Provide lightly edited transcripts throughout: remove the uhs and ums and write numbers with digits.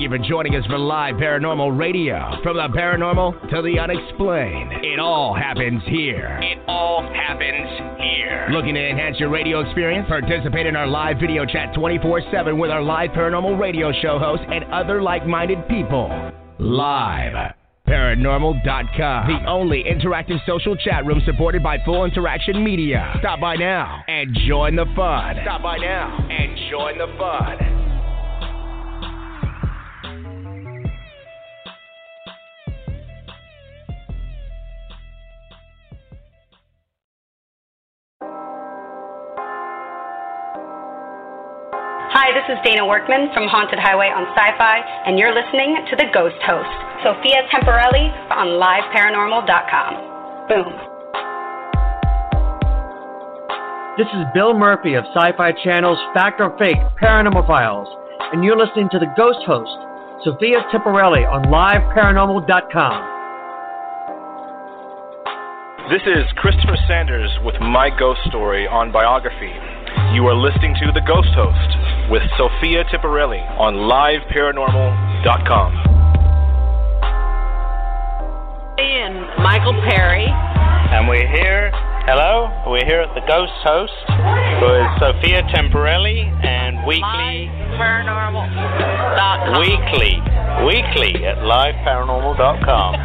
you for joining us for Live Paranormal Radio. From the paranormal to the unexplained, it all happens here. It all happens here. Looking to enhance your radio experience? Participate in our live video chat 24/7 with our Live Paranormal Radio show hosts and other like-minded people. Live Paranormal.com, the only interactive social chat room supported by Full Interaction Media. Stop by now and join the fun. Stop by now and join the fun. Hi, this is Dana Workman from Haunted Highway on Sci-Fi, and you're listening to The Ghost Host, Sophia Temporelli on LiveParanormal.com. Boom. This is Bill Murphy of Sci-Fi Channel's Fact or Fake Paranormal Files, and you're listening to The Ghost Host, Sophia Temporelli on LiveParanormal.com. This is Christopher Sanders with My Ghost Story on Biography. You are listening to The Ghost Host with Sophia Temporelli on LiveParanormal.com. And Michael Perry. And we're here at The Ghost Host with Sophia Temporelli and weekly at LiveParanormal.com.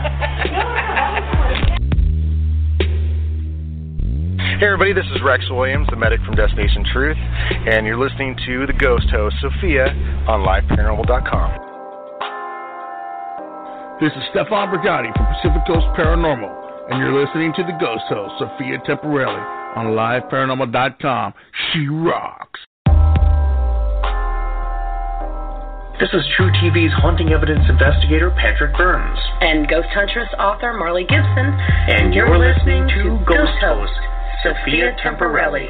Hey everybody, this is Rex Williams, the medic from Destination Truth, and you're listening to The Ghost Host, Sophia, on LiveParanormal.com. This is Stefan Brigatti from Pacific Coast Paranormal, and you're listening to The Ghost Host, Sophia Temporelli, on LiveParanormal.com. She rocks. This is True TV's haunting evidence investigator, Patrick Burns. And Ghost Huntress author, Marley Gibson. And you're listening to Ghost Host, Sophia Temporelli.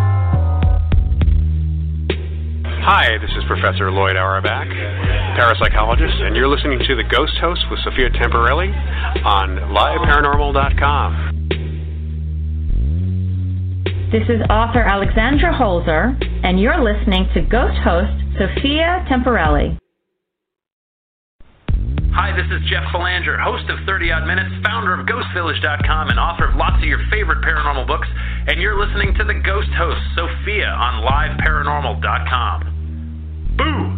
Hi, this is Professor Lloyd Auerbach, parapsychologist, and you're listening to The Ghost Host with Sophia Temporelli on LiveParanormal.com. This is author Alexandra Holzer, and you're listening to Ghost Host Sophia Temporelli. Hi, this is Jeff Belanger, host of 30 Odd Minutes, founder of GhostVillage.com, and author of lots of your favorite paranormal books, and you're listening to The Ghost Host, Sophia, on LiveParanormal.com. Boo!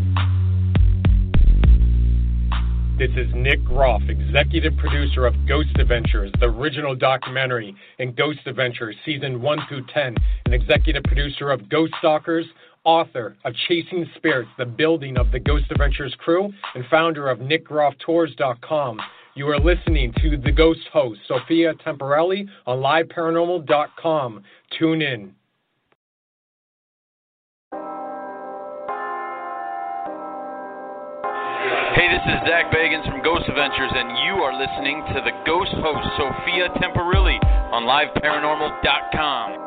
This is Nick Groff, executive producer of Ghost Adventures, the original documentary, and Ghost Adventures, Season 1 through 10, and executive producer of Ghost Stalkers, author of Chasing Spirits, the building of the Ghost Adventures crew, and founder of NickGroffTours.com. You are listening to The Ghost Host, Sophia Temporelli, on LiveParanormal.com. Tune in. Hey, this is Zach Bagans from Ghost Adventures, and you are listening to The Ghost Host, Sophia Temporelli, on LiveParanormal.com.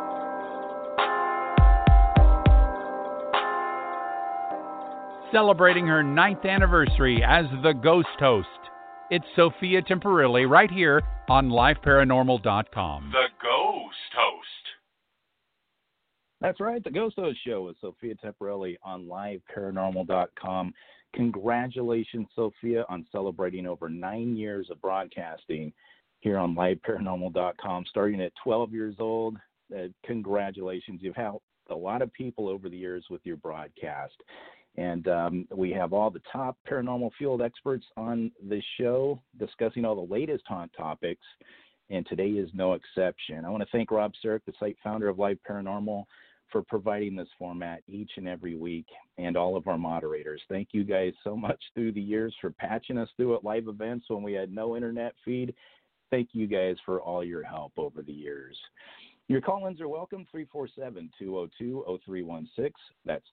Celebrating her 9th anniversary as the Ghost Host. It's Sophia Temporelli right here on LiveParanormal.com. The Ghost Host. That's right, the Ghost Host Show with Sophia Temporelli on LiveParanormal.com. Congratulations, Sophia, on celebrating over 9 years of broadcasting here on LiveParanormal.com, starting at 12 years old. Congratulations. You've helped a lot of people over the years with your broadcast. And we have all the top paranormal field experts on the show discussing all the latest haunt topics, and today is no exception. I want to thank Rob Sarek, the site founder of Live Paranormal, for providing this format each and every week, and all of our moderators. Thank you guys so much through the years for patching us through at live events when we had no internet feed. Thank you guys for all your help over the years. Your call-ins are welcome, 347-202-0316. That's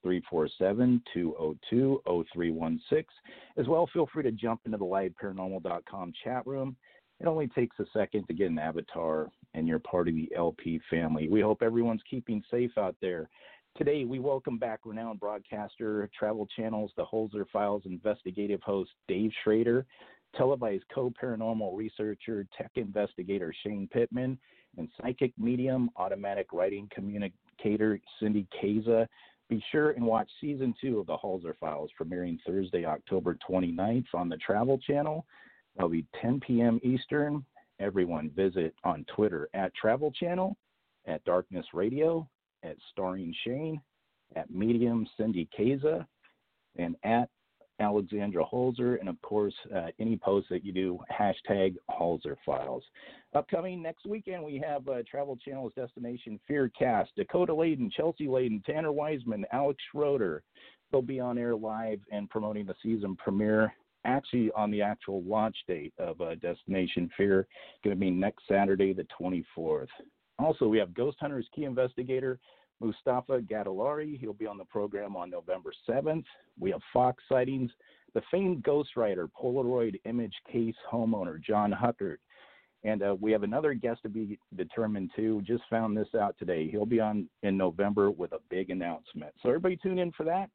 347-202-0316. As well, feel free to jump into the LiveParanormal.com chat room. It only takes a second to get an avatar, and you're part of the LP family. We hope everyone's keeping safe out there. Today, we welcome back renowned broadcaster, Travel Channel's The Holzer Files investigative host Dave Schrader, televised co-paranormal researcher, tech investigator Shane Pittman, and psychic medium, automatic writing communicator Cindy Kaza. Be sure and watch Season 2 of the Holzer Files, premiering Thursday, October 29th on the Travel Channel. That'll be 10 p.m. Eastern. Everyone visit on Twitter at Travel Channel, at Darkness Radio, at Starring Shane, at Medium Cindy Keza, and at Alexandra Holzer, and of course, any posts that you do, hashtag Holzer Files. Upcoming next weekend, we have Travel Channel's Destination Fear cast, Dakota Layden, Chelsea Layden, Tanner Wiseman, Alex Schroeder. They'll be on air live and promoting the season premiere, actually on the actual launch date of Destination Fear, going to be next Saturday, the 24th. Also, we have Ghost Hunters key investigator Mustafa Gadalari. He'll be on the program on November 7th. We have Fox sightings. The famed ghostwriter, Polaroid image case homeowner, John Huckert. And we have another guest to be determined, too. Just found this out today. He'll be on in November with a big announcement. So everybody tune in for that.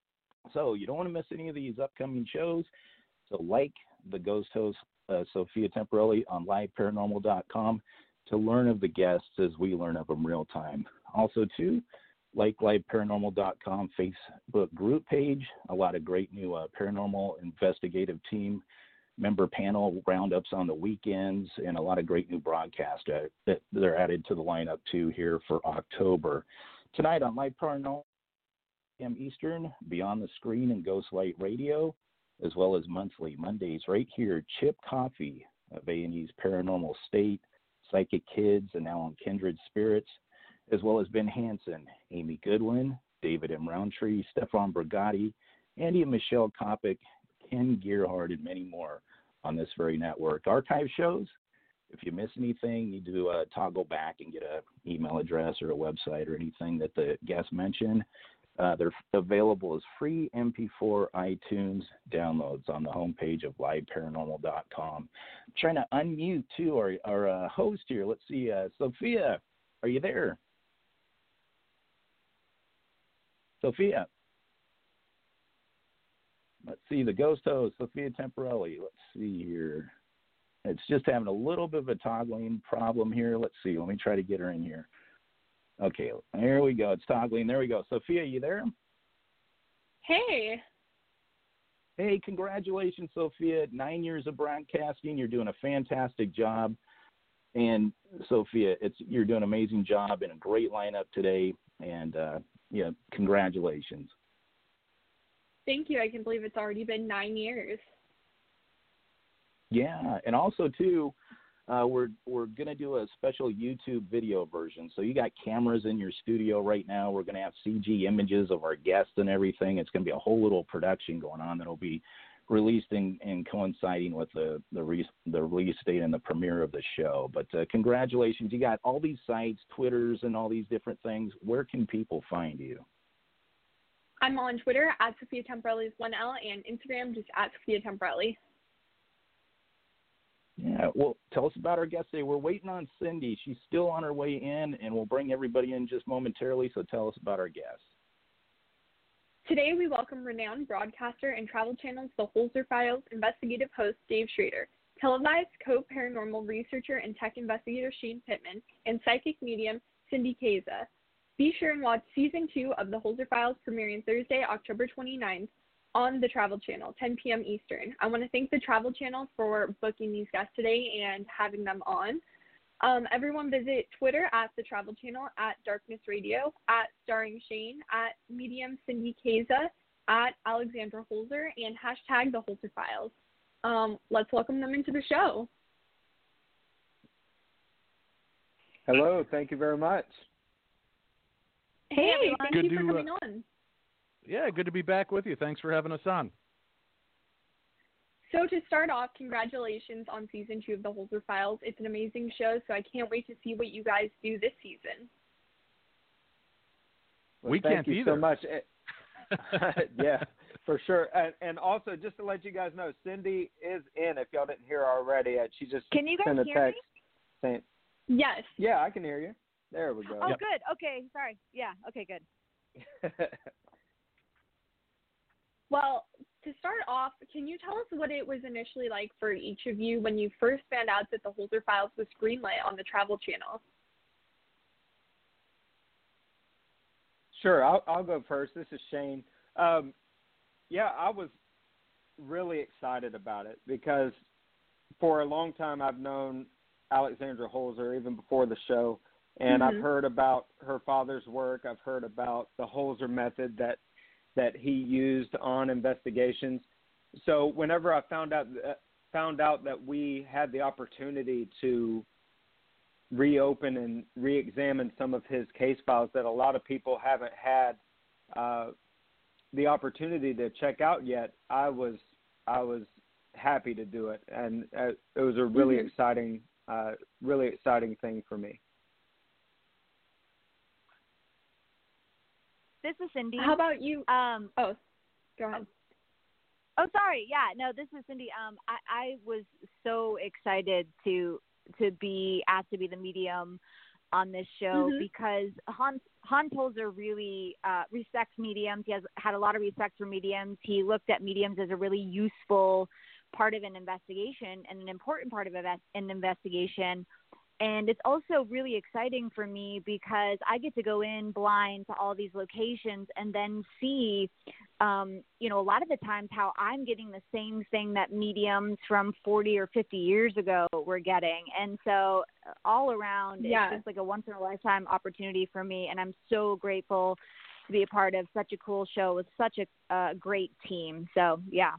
So you don't want to miss any of these upcoming shows. So like the Ghost Host, Sophia Temporelli, on liveparanormal.com to learn of the guests as we learn of them real time. Also, too, like liveparanormal.com Facebook group page, a lot of great new paranormal investigative team member panel roundups on the weekends, and a lot of great new broadcasts that they're added to the lineup, too, here for October. Tonight on Live Paranormal, p.m. Eastern, Beyond the Screen and Ghostlight Radio, as well as monthly Mondays right here, Chip Coffee of A&E's Paranormal State, Psychic Kids, and now on Kindred Spirits, as well as Ben Hansen, Amy Goodwin, David M. Roundtree, Stefan Brigatti, Andy and Michelle Kopic, Ken Gearhart, and many more on this very network. Archive shows, if you miss anything, you need to toggle back and get an email address or a website or anything that the guests mentioned. They're available as free MP4 iTunes downloads on the homepage of liveparanormal.com. I'm trying to unmute, too, our host here. Let's see, Sophia, are you there? Sophia. Let's see, the ghost host, Sophia Temporelli. Let's see here. It's just having a little bit of a toggling problem here. Let's see. Let me try to get her in here. Okay, there we go. It's toggling. There we go. Sophia, you there? Hey. Hey, congratulations, Sophia. 9 years of broadcasting. You're doing a fantastic job. And, Sophia, you're doing an amazing job and a great lineup today. And, congratulations. Thank you. I can believe it's already been 9 years. Yeah, and also, too, we're going to do a special YouTube video version. So you got cameras in your studio right now. We're going to have CG images of our guests and everything. It's going to be a whole little production going on that will be released and coinciding with the release date and the premiere of the show. But congratulations. You got all these sites, Twitters, and all these different things. Where can people find you? I'm on Twitter at Sophia Temporelli with 1L and Instagram just at Sophia Temporelli. Yeah, well, tell us about our guest today. We're waiting on Cindy. She's still on her way in, and we'll bring everybody in just momentarily, so tell us about our guest. Today we welcome renowned broadcaster and Travel Channel's The Holzer Files investigative host Dave Schrader, televised co-paranormal researcher and tech investigator Shane Pittman, and psychic medium Cindy Keza. Be sure and watch Season 2 of The Holzer Files premiering Thursday, October 29th on the Travel Channel, 10 p.m. Eastern. I want to thank the Travel Channel for booking these guests today and having them on. Everyone visit Twitter at the Travel Channel, at Darkness Radio, at Starring Shane, at Medium Cindy Keza, at Alexandra Holzer, and hashtag The Holzer Files. Let's welcome them into the show. Hello, thank you very much. Hey, thank you for coming on. Yeah, good to be back with you. Thanks for having us on. So to start off, congratulations on Season 2 of The Holzer Files. It's an amazing show, so I can't wait to see what you guys do this season. Well, we can't either. Thank you so much. Yeah, for sure. And also, just to let you guys know, Cindy is in, if y'all didn't hear her already. She just Can you guys sent a hear text me? saying, yes. Yeah, I can hear you. There we go. Oh, good. Okay, sorry. Yeah, okay, good. Well, to start off, can you tell us what it was initially like for each of you when you first found out that The Holzer Files was greenlit on the Travel Channel? Sure, I'll go first. This is Shane. Yeah, I was really excited about it because for a long time I've known Alexandra Holzer even before the show, and I've heard about her father's work. I've heard about the Holzer method that he used on investigations. So whenever I found out that we had the opportunity to reopen and re-examine some of his case files that a lot of people haven't had the opportunity to check out yet, I was happy to do it, and it was a really exciting thing for me. This is Cindy. How about you? Go ahead. Oh, sorry. Yeah, no, this is Cindy. I was so excited to be asked to be the medium on this show because Hans Holzer really respects mediums. He has had a lot of respect for mediums. He looked at mediums as a really useful part of an investigation and an important part of an investigation. And it's also really exciting for me because I get to go in blind to all these locations and then see, a lot of the times how I'm getting the same thing that mediums from 40 or 50 years ago were getting. And so all around, it's just like a once-in-a-lifetime opportunity for me. And I'm so grateful to be a part of such a cool show with such a great team. So, yeah.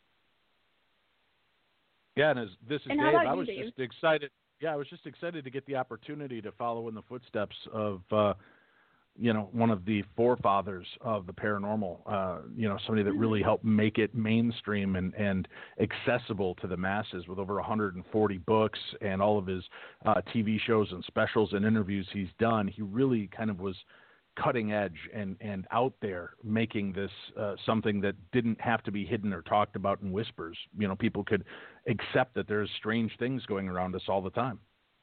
Yeah, and this is and Dave. I was Dave? Just excited. Yeah, I was just excited to get the opportunity to follow in the footsteps of, one of the forefathers of the paranormal, somebody that really helped make it mainstream and accessible to the masses with over 140 books and all of his TV shows and specials and interviews he's done. He really kind of was cutting edge and out there, making this something that didn't have to be hidden or talked about in whispers. People could accept that there's strange things going around us all the time.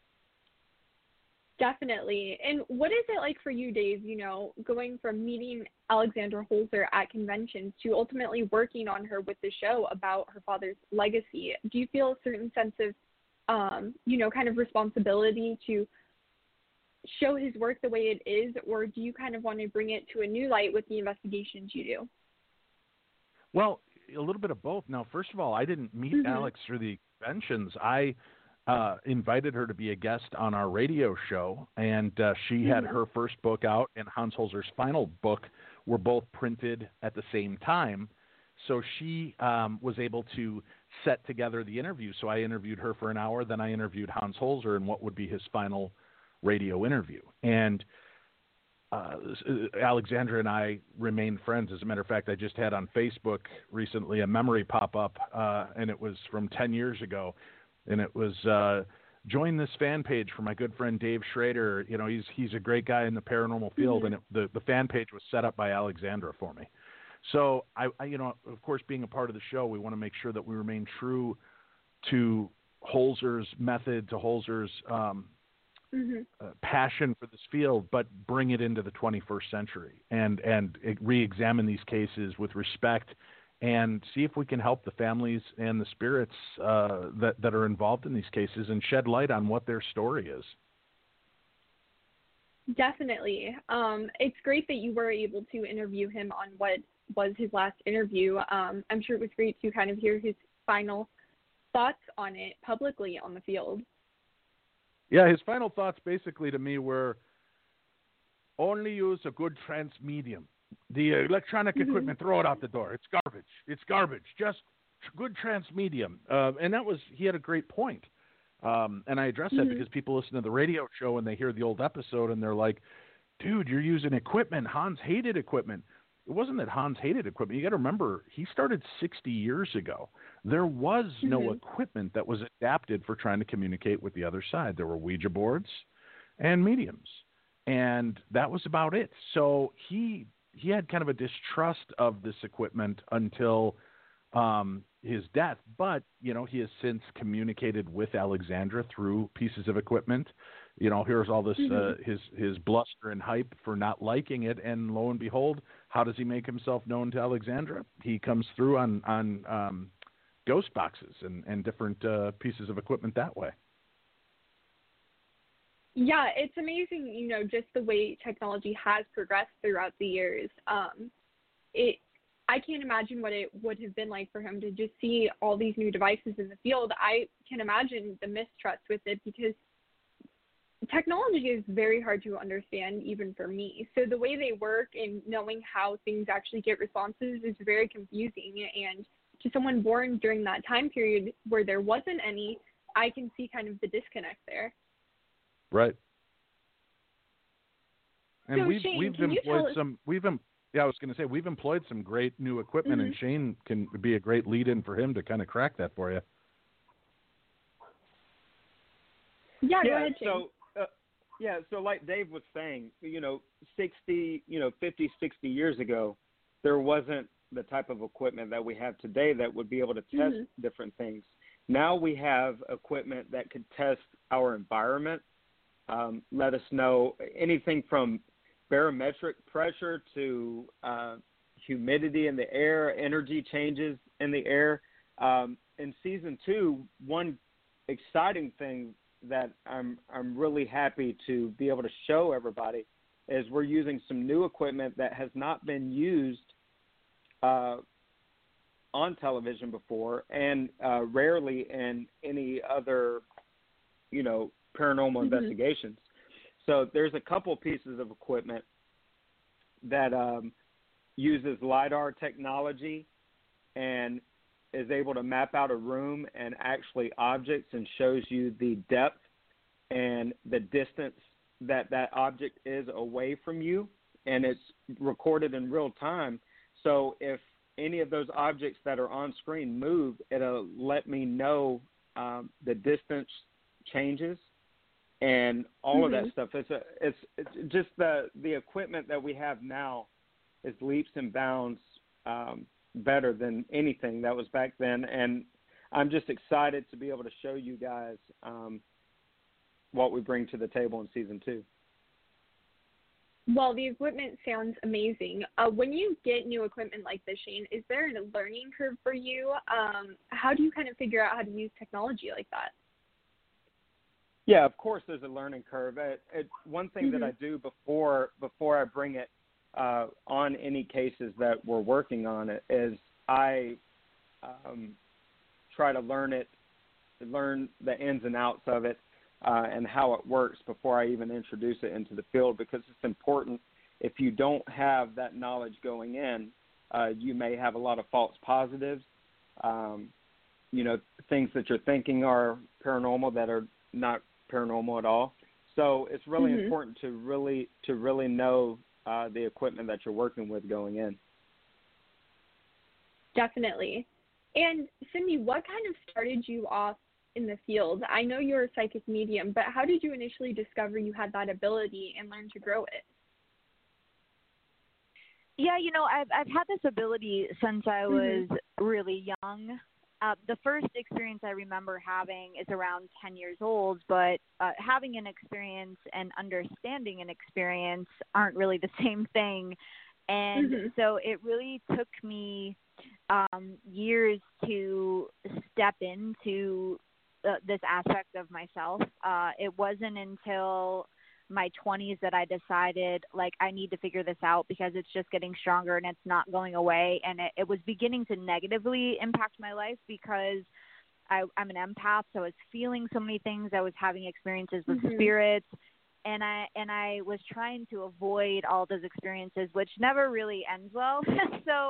Definitely. And what is it like for you, Dave, going from meeting Alexandra Holzer at conventions to ultimately working on her with the show about her father's legacy? Do you feel a certain sense of, kind of responsibility to show his work the way it is, or do you kind of want to bring it to a new light with the investigations you do? Well, a little bit of both. Now, first of all, I didn't meet Alex through the conventions. I invited her to be a guest on our radio show, and she had her first book out, and Hans Holzer's final book were both printed at the same time. So she was able to set together the interview. So I interviewed her for an hour, then I interviewed Hans Holzer in what would be his final radio interview. And Alexandra and I remain friends. As a matter of fact, I just had on Facebook recently a memory pop up, and it was from 10 years ago. And it was, join this fan page for my good friend Dave Schrader. He's a great guy in the paranormal field. And the fan page was set up by Alexandra for me. So I, of course, being a part of the show, we want to make sure that we remain true to Holzer's method, to Holzer's passion for this field, but bring it into the 21st century and re-examine these cases with respect and see if we can help the families and the spirits that are involved in these cases and shed light on what their story is. Definitely. It's great that you were able to interview him on what was his last interview. I'm sure it was great to kind of hear his final thoughts on it publicly on the field. Yeah, his final thoughts basically to me were only use a good transmedium. The electronic equipment, throw it out the door. It's garbage. It's garbage. Just good transmedium. And he had a great point. And I address that because people listen to the radio show and they hear the old episode and they're like, dude, you're using equipment. Hans hated equipment. It wasn't that Hans hated equipment. You got to remember, he started 60 years ago. There was no equipment that was adapted for trying to communicate with the other side. There were Ouija boards and mediums, and that was about it. So he had kind of a distrust of this equipment until his death. But, he has since communicated with Alexandra through pieces of equipment. Here's all this, his bluster and hype for not liking it. And lo and behold, how does he make himself known to Alexandra? He comes through on ghost boxes and different pieces of equipment that way. Yeah, it's amazing, just the way technology has progressed throughout the years. I can't imagine what it would have been like for him to just see all these new devices in the field. I can imagine the mistrust with it because technology is very hard to understand even for me. So the way they work and knowing how things actually get responses is very confusing. And to someone born during that time period where there wasn't any, I can see kind of the disconnect there. Right. And so we've Shane, I was going to say we've employed some great new equipment, and Shane can be a great lead-in for him to kind of crack that for you. Yeah, go ahead, Shane. So like Dave was saying, 50, 60 years ago, there wasn't the type of equipment that we have today that would be able to test different things. Now we have equipment that could test our environment, let us know anything from barometric pressure to humidity in the air, energy changes in the air. In season 2, one exciting thing that I'm really happy to be able to show everybody is we're using some new equipment that has not been used on television before and rarely in any other, paranormal investigations. So there's a couple pieces of equipment that uses LiDAR technology and is able to map out a room and actually objects and shows you the depth and the distance that object is away from you, and it's recorded in real time. So if any of those objects that are on screen move, it'll let me know the distance changes and all of that stuff. It's just the equipment that we have now is leaps and bounds better than anything that was back then, and I'm just excited to be able to show you guys what we bring to the table in season 2. Well, the equipment sounds amazing. When you get new equipment like this, Shane, is there a learning curve for you? How do you kind of figure out how to use technology like that? Yeah, of course there's a learning curve. One thing that I do before I bring it on any cases that we're working on it is I try to learn the ins and outs of it and how it works before I even introduce it into the field, because it's important. If you don't have that knowledge going in, you may have a lot of false positives, things that you're thinking are paranormal that are not paranormal at all. So it's really important to really know the equipment that you're working with going in. Definitely. And Cindy, what kind of started you off in the field? I know you're a psychic medium, but how did you initially discover you had that ability and learn to grow it? Yeah, I've had this ability since I was really young. The first experience I remember having is around 10 years old, but having an experience and understanding an experience aren't really the same thing. And so it really took me years to step into this aspect of myself. It wasn't until my 20s that I decided, I need to figure this out because it's just getting stronger and it's not going away. And it was beginning to negatively impact my life because I'm an empath, so I was feeling so many things. I was having experiences with spirits, and I was trying to avoid all those experiences, which never really ends well. So,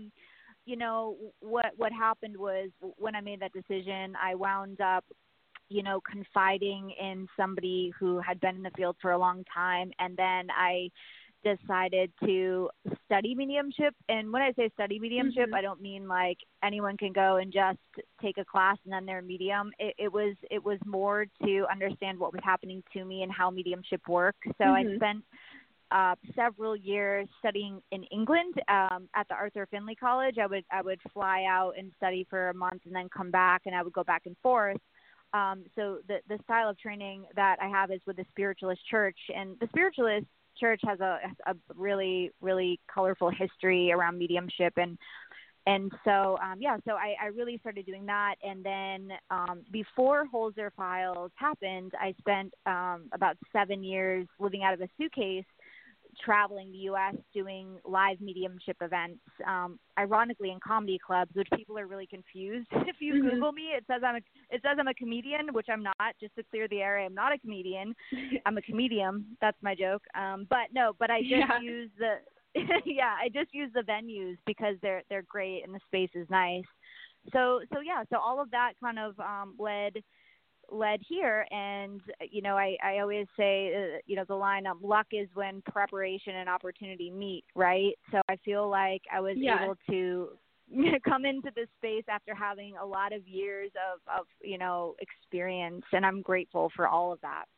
what happened was when I made that decision, I wound up confiding in somebody who had been in the field for a long time. And then I decided to study mediumship. And when I say study mediumship, I don't mean like anyone can go and just take a class and then they're a medium. It was more to understand what was happening to me and how mediumship works. So I spent several years studying in England at the Arthur Findlay College. I would fly out and study for a month and then come back, and I would go back and forth. So the style of training that I have is with the Spiritualist Church, and the Spiritualist Church has a really, really colorful history around mediumship. And And so, so I really started doing that. And then before Holzer Files happened, I spent about 7 years living out of a suitcase, traveling the U.S., doing live mediumship events, ironically in comedy clubs, which people are really confused. If you Google me, it says I'm a comedian, which I'm not. Just to clear the air, I'm not a comedian. I'm a comedian. That's my joke. But I just use the I just use the venues because they're great and the space is nice. So all of that kind of led here. And I always say the line, luck is when preparation and opportunity meet, right? So I feel like I was able to come into this space after having a lot of years of experience, and I'm grateful for all of that.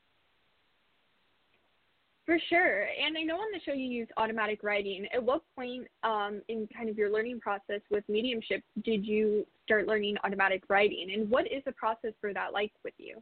For sure. And I know on the show you use automatic writing. At what point in kind of your learning process with mediumship did you start learning automatic writing? And what is the process for that like with you?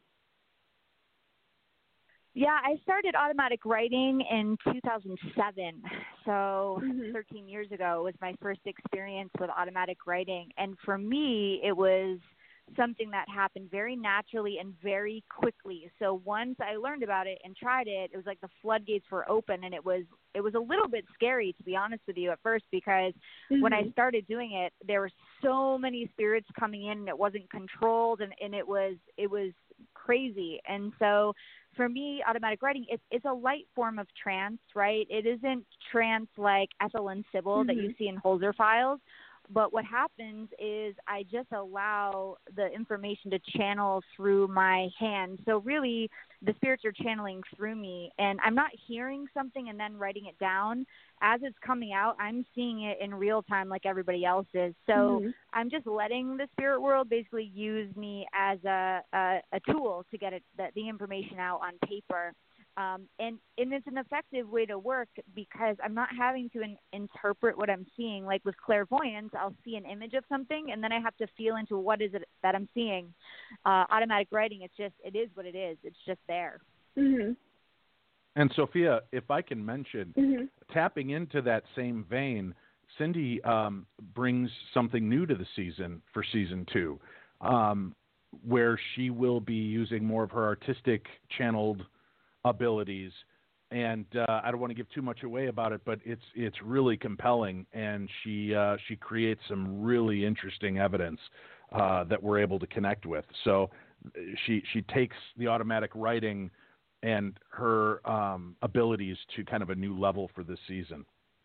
Yeah, I started automatic writing in 2007. So 13 years ago was my first experience with automatic writing. And for me, it was something that happened very naturally and very quickly. So once I learned about it and tried it, it was like the floodgates were open, and it was a little bit scary, to be honest with you, at first, because when I started doing it, there were so many spirits coming in and it wasn't controlled, and it was crazy. And so for me, automatic writing, it's a light form of trance, right? It isn't trance like Ethel and Sybil that you see in Holzer Files. But what happens is I just allow the information to channel through my hand. So really, the spirits are channeling through me, and I'm not hearing something and then writing it down. As it's coming out, I'm seeing it in real time like everybody else is. So I'm just letting the spirit world basically use me as a tool to get the information out on paper. And it's an effective way to work because I'm not having to interpret what I'm seeing. Like with clairvoyance, I'll see an image of something, and then I have to feel into what is it that I'm seeing. Automatic writing, it is what it is. It's just there. And Sophia, if I can mention, tapping into that same vein, Cindy brings something new to the season for season 2, where she will be using more of her artistic channeled abilities, and I don't want to give too much away about it, but it's really compelling, and she creates some really interesting evidence that we're able to connect with. So she takes the automatic writing and her abilities to kind of a new level for this season.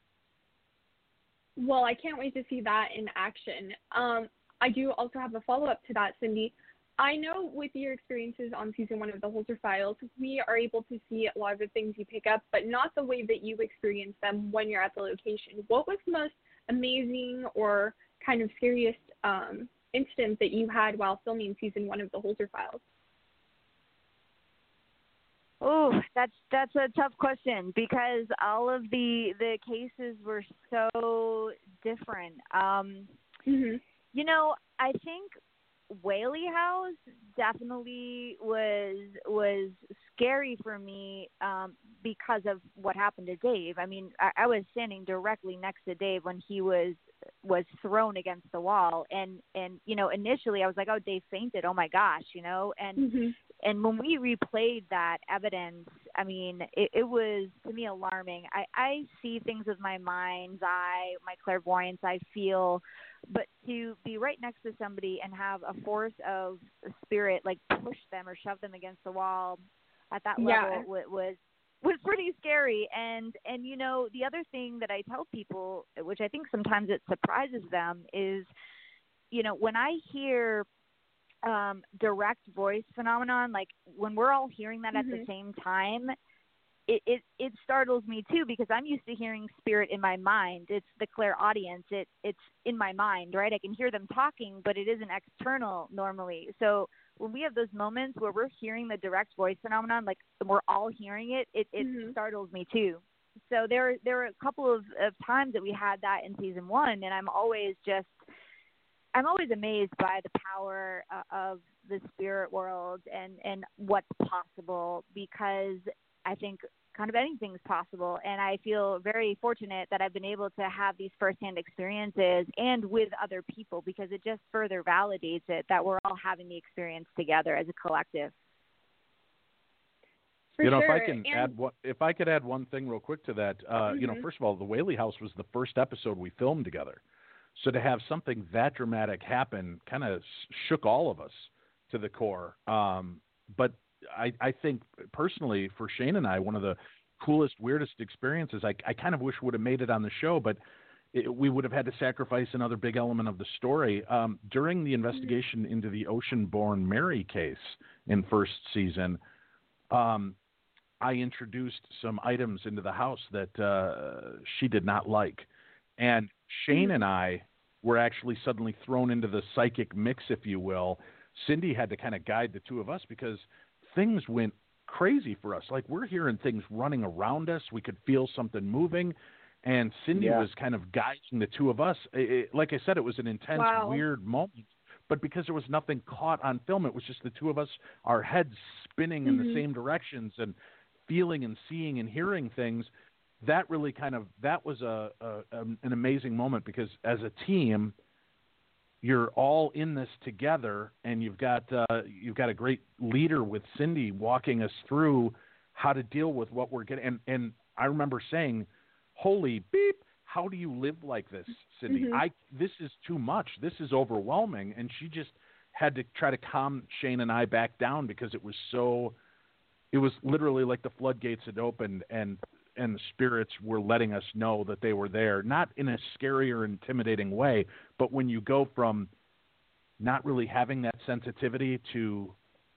Well, I can't wait to see that in action. I do also have a follow-up to that, Cindy. I know with your experiences on season 1 of the Holzer Files, we are able to see a lot of the things you pick up, but not the way that you experience them when you're at the location. What was the most amazing or kind of scariest incident that you had while filming season 1 of the Holzer Files? Oh, that's a tough question because all of the cases were so different. I think Whaley House definitely was scary for me because of what happened to Dave. I mean, I was standing directly next to Dave when he was thrown against the wall, and initially I was like, oh, Dave fainted, oh my gosh, and when we replayed that evidence, I mean, it was, to me, alarming. I see things with my mind's eye, my clairvoyance, I feel, but to be right next to somebody and have a force of spirit, like, push them or shove them against the wall at that level was pretty scary. And the other thing that I tell people, which I think sometimes it surprises them, is, when I hear direct voice phenomenon, like when we're all hearing that at the same time, it startles me too, because I'm used to hearing spirit in my mind. It's the clairaudience. It's in my mind, right? I can hear them talking, but it isn't external normally. So when we have those moments where we're hearing the direct voice phenomenon, like we're all hearing it, it startles me too. So there were a couple of times that we had that in season 1, and I'm always amazed by the power of the spirit world and what's possible, because I think kind of anything's possible. And I feel very fortunate that I've been able to have these firsthand experiences and with other people, because it just further validates it that we're all having the experience together as a collective. For sure. If I could add one thing real quick to that, first of all, the Whaley House was the first episode we filmed together. So to have something that dramatic happen kind of shook all of us to the core. But I think personally for Shane and I, one of the coolest, weirdest experiences, I kind of wish would have made it on the show, but we would have had to sacrifice another big element of the story. During the investigation into the Ocean-born Mary case in first season, I introduced some items into the house that she did not like. And Shane and I were actually suddenly thrown into the psychic mix, if you will. Cindy had to kind of guide the two of us because things went crazy for us. Like, we're hearing things running around us. We could feel something moving. And Cindy was kind of guiding the two of us. Like I said, it was an intense, weird moment. But because there was nothing caught on film, it was just the two of us, our heads spinning in the same directions and feeling and seeing and hearing things. That really that was an amazing moment, because as a team, you're all in this together, and you've got a great leader with Cindy walking us through how to deal with what we're getting. And I remember saying, "Holy beep! How do you live like this, Cindy? This is too much. This is overwhelming." And she just had to try to calm Shane and I back down, because it was literally like the floodgates had opened, and the spirits were letting us know that they were there, not in a scary or intimidating way, but when you go from not really having that sensitivity to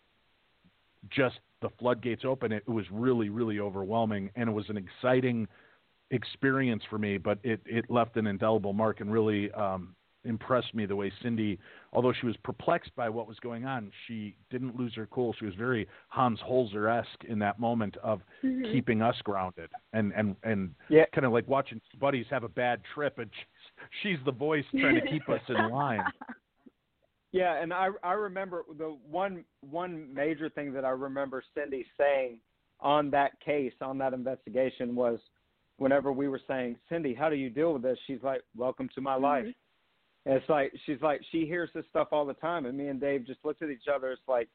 just the floodgates open, it was really, really overwhelming, and it was an exciting experience for me, but it left an indelible mark and really impressed me the way Cindy, although she was perplexed by what was going on, she didn't lose her cool. She was very Hans Holzer-esque in that moment of keeping us grounded and kind of like watching buddies have a bad trip, and she's the voice trying to keep us in line. Yeah, and I remember the one major thing that I remember Cindy saying on that case, on that investigation, was whenever we were saying, "Cindy, how do you deal with this?" She's like, "Welcome to my life." And it's like, she's like, she hears this stuff all the time. And me and Dave just looked at each other. It's like,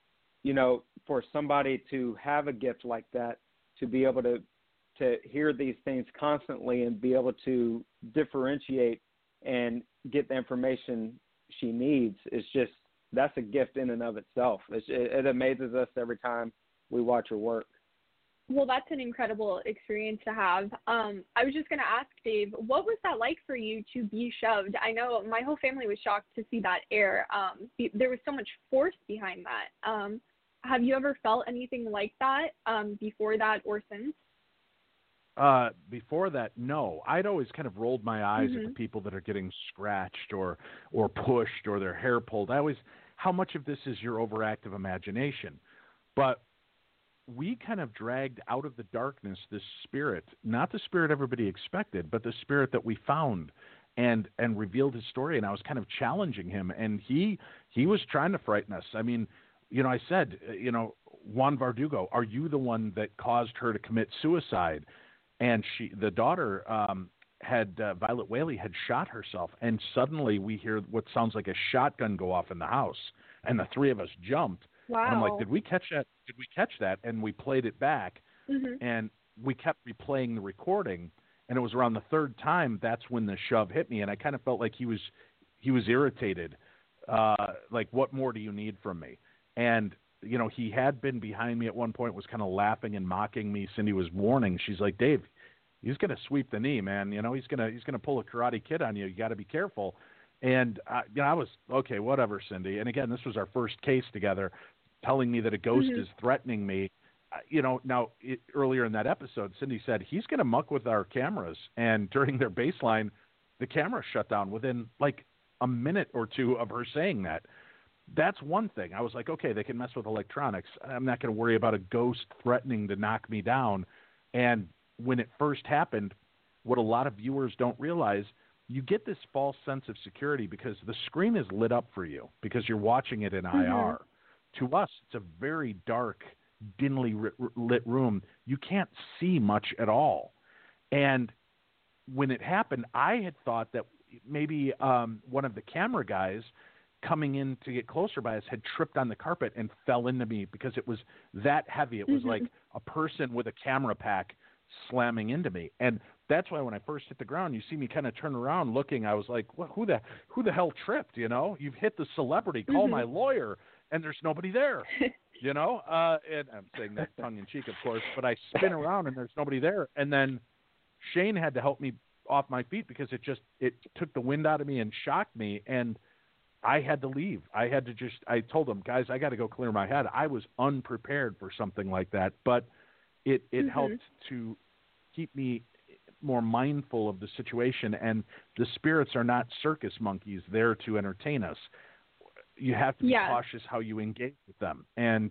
for somebody to have a gift like that, to be able to hear these things constantly and be able to differentiate and get the information she needs, is just, that's a gift in and of itself. It amazes us every time we watch her work. Well, that's an incredible experience to have. I was just going to ask, Dave, what was that like for you to be shoved? I know my whole family was shocked to see that air. There was so much force behind that. Have you ever felt anything like that before that or since? Before that, no. I'd always kind of rolled my eyes at the people that are getting scratched or pushed or their hair pulled. How much of this is your overactive imagination? But we kind of dragged out of the darkness this spirit, not the spirit everybody expected, but the spirit that we found and revealed his story. And I was kind of challenging him, and he was trying to frighten us. I mean, I said, Juan Verdugo, are you the one that caused her to commit suicide? And the daughter, Violet Whaley, had shot herself. And suddenly we hear what sounds like a shotgun go off in the house. And the three of us jumped. Wow. And I'm like, did we catch that? And we played it back, and we kept replaying the recording. And it was around the third time that's when the shove hit me, and I kind of felt like he was irritated. Like, what more do you need from me? And he had been behind me at one point, was kind of laughing and mocking me. Cindy was warning. She's like, "Dave, he's gonna sweep the knee, man. He's gonna pull a Karate Kid on you. You got to be careful." And I was okay, whatever, Cindy. And again, this was our first case together, telling me that a ghost is threatening me. Now earlier in that episode, Cindy said he's going to muck with our cameras, and during their baseline, the camera shut down within like a minute or two of her saying that. That's one thing. I was like, okay, they can mess with electronics. I'm not going to worry about a ghost threatening to knock me down. And when it first happened, what a lot of viewers don't realize, you get this false sense of security because the screen is lit up for you because you're watching it in IR. To us, it's a very dark dimly lit room, you can't see much at all. And when it happened, I had thought that maybe one of the camera guys coming in to get closer by us had tripped on the carpet and fell into me because it was that heavy. It was like a person with a camera pack slamming into me. And that's why when I first hit the ground, you see me kind of turn around looking, I was like, well, who the hell tripped, you know? You've hit the celebrity, call my lawyer, and there's nobody there, you know? And I'm saying that tongue-in-cheek, of course, but I spin around and there's nobody there. And then Shane had to help me off my feet because it took the wind out of me and shocked me, and I had to leave. I told them, guys, I got to go clear my head. I was unprepared for something like that, but it helped to keep me more mindful of the situation. And the spirits are not circus monkeys there to entertain us. You have to be cautious how you engage with them. And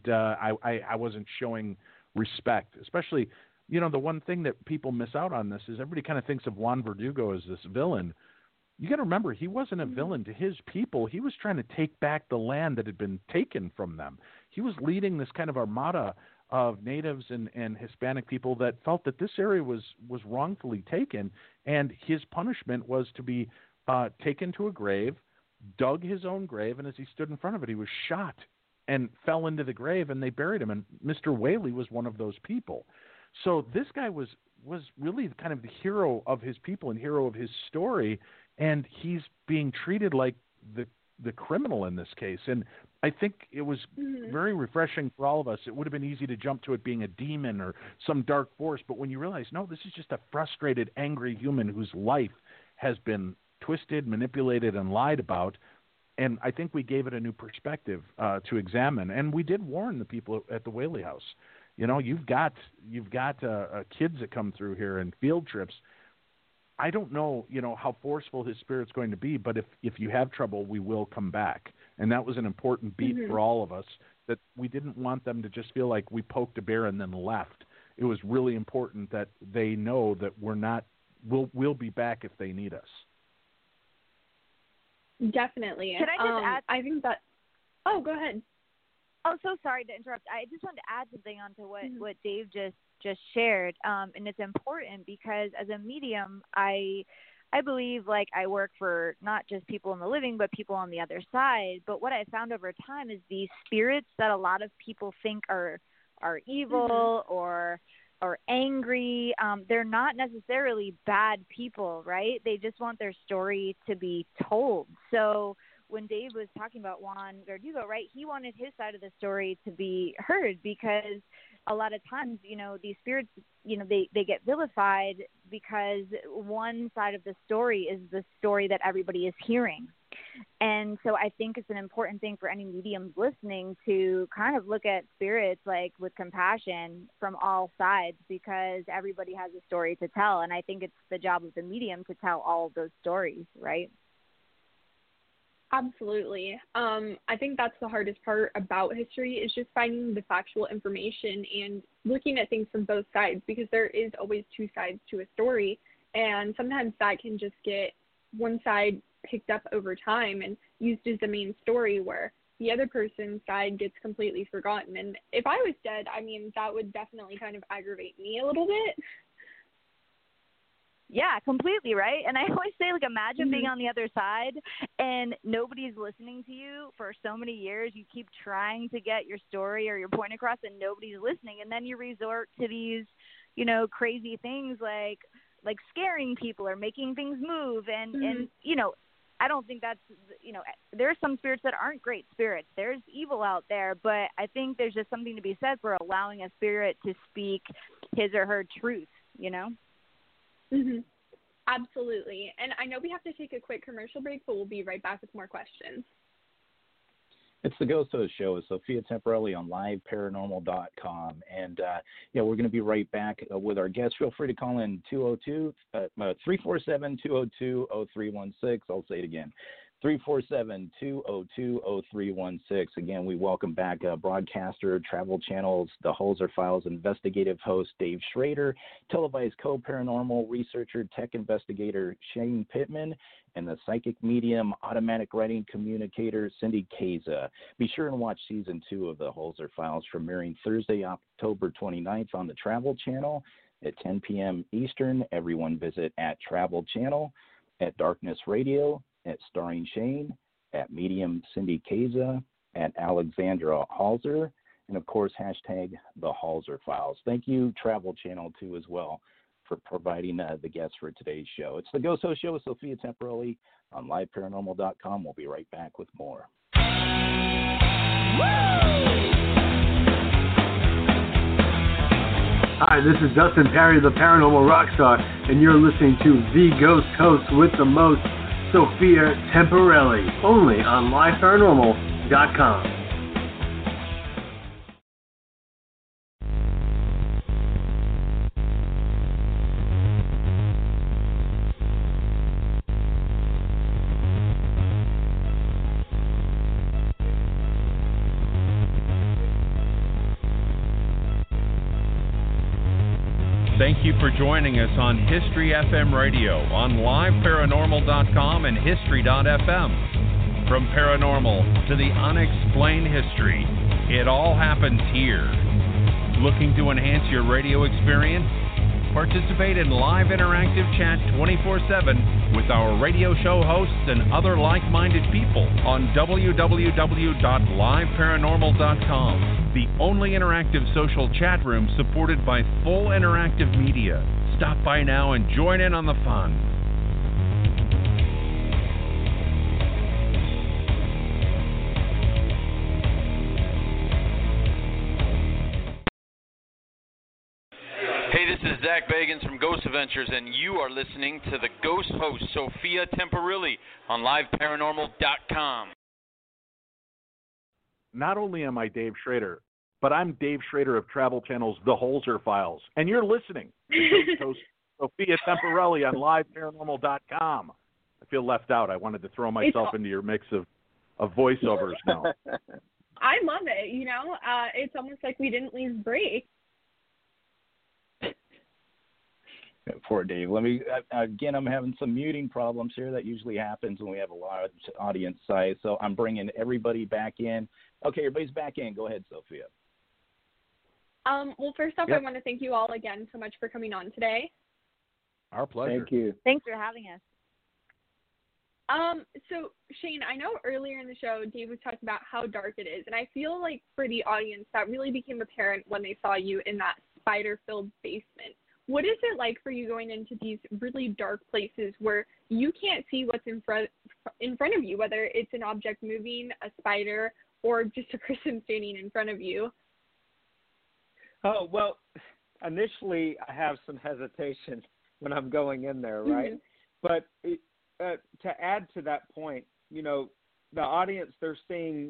I wasn't showing respect, especially, you know, the one thing that people miss out on this is everybody kind of thinks of Juan Verdugo as this villain. You got to remember, he wasn't a villain to his people. He was trying to take back the land that had been taken from them. He was leading this kind of armada of natives and Hispanic people that felt that this area was wrongfully taken, and his punishment was to be taken to a grave, dug his own grave, and as he stood in front of it, he was shot and fell into the grave, and they buried him. And Mr. Whaley was one of those people. So this guy was really kind of the hero of his people and hero of his story, and he's being treated like the criminal in this case. And I think it was very refreshing for all of us. It would have been easy to jump to it being a demon or some dark force, but when you realize, no, this is just a frustrated, angry human whose life has been twisted, manipulated, and lied about. And I think we gave it a new perspective to examine. And we did warn the people at the Whaley House. You know, you've got kids that come through here and field trips. I don't know, you know, how forceful his spirit's going to be, but if you have trouble, we will come back. And that was an important beat for all of us, that we didn't want them to just feel like we poked a bear and then left. It was really important that they know that we'll be back if they need us. Definitely. Can I just add? I think that. Oh, go ahead. Oh, so sorry to interrupt. I just wanted to add something onto what Dave just shared, and it's important because as a medium, I believe like I work for not just people in the living, but people on the other side. But what I found over time is these spirits that a lot of people think are evil or angry. They're not necessarily bad people, right? They just want their story to be told. So when Dave was talking about Juan Verdugo, right, he wanted his side of the story to be heard because a lot of times, you know, these spirits, you know, they get vilified because one side of the story is the story that everybody is hearing. And so I think it's an important thing for any mediums listening to kind of look at spirits like with compassion from all sides because everybody has a story to tell. And I think it's the job of the medium to tell all of those stories, right? Absolutely. I think that's the hardest part about history is just finding the factual information and looking at things from both sides because there is always two sides to a story. And sometimes that can just get one side picked up over time and used as the main story where the other person's side gets completely forgotten. And if I was dead, I mean, that would definitely kind of aggravate me a little bit. Yeah, completely, right? And I always say, like, imagine being on the other side and nobody's listening to you for so many years. You keep trying to get your story or your point across and nobody's listening. And then you resort to these, you know, crazy things like scaring people or making things move. And you know, I don't think that's, you know, there are some spirits that aren't great spirits. There's evil out there, but I think there's just something to be said for allowing a spirit to speak his or her truth, you know? Absolutely. And I know we have to take a quick commercial break, but we'll be right back with more questions. It's the Ghost Host Show with Sophia Temporelli on liveparanormal.com. And, we're going to be right back with our guests. Feel free to call in 347-202-0316. I'll say it again, 347-202-0316. Again, we welcome back broadcaster, Travel Channel's The Holzer Files investigative host Dave Schrader, televised co-paranormal researcher, tech investigator Shane Pittman, and the psychic medium, automatic writing communicator Cindy Kaza. Be sure and watch Season 2 of The Holzer Files, premiering Thursday, October 29th on the Travel Channel at 10 p.m. Eastern. Everyone visit at Travel Channel, at Darkness Radio, at Starring Shane, at Medium Cindy Kaza, at Alexandra Holzer, and of course, hashtag The Holzer Files. Thank you, Travel Channel, too, as well, for providing the guests for today's show. It's the Ghost Host Show with Sophia Temporelli on liveparanormal.com. We'll be right back with more. Hi, this is Dustin Perry, the Paranormal Rockstar, and you're listening to The Ghost Host with the most, Sophia Temporelli, only on liveparanormal.com. Thank you for joining us on History FM Radio on liveparanormal.com and history.fm. From paranormal to the unexplained history, it all happens here. Looking to enhance your radio experience? Participate in live interactive chat 24/7 with our radio show hosts and other like-minded people on www.liveparanormal.com, the only interactive social chat room supported by full interactive media. Stop by now and join in on the fun. Hey, this is Zach Bagans from Ghost Adventures, and you are listening to the Ghost Host, Sophia Temperilli, on liveparanormal.com. Not only am I Dave Schrader, but I'm Dave Schrader of Travel Channel's The Holzer Files, and you're listening to Ghost Host Sophia Temperilli on liveparanormal.com. I feel left out. I wanted to throw myself into your mix of voiceovers now. I love it. You know, it's almost like we didn't leave break. Poor Dave. Again, I'm having some muting problems here. That usually happens when we have a large audience size. So I'm bringing everybody back in. Okay, everybody's back in. Go ahead, Sophia. Well, first off, I want to thank you all again so much for coming on today. Our pleasure. Thank you. Thanks for having us. So Shane, I know earlier in the show, Dave was talking about how dark it is, and I feel like for the audience, that really became apparent when they saw you in that spider-filled basement. What is it like for you going into these really dark places where you can't see what's in front of you, whether it's an object moving, a spider, or just a person standing in front of you? Oh, well, initially I have some hesitation when I'm going in there, right? Mm-hmm. But to add to that point, you know, the audience, they're seeing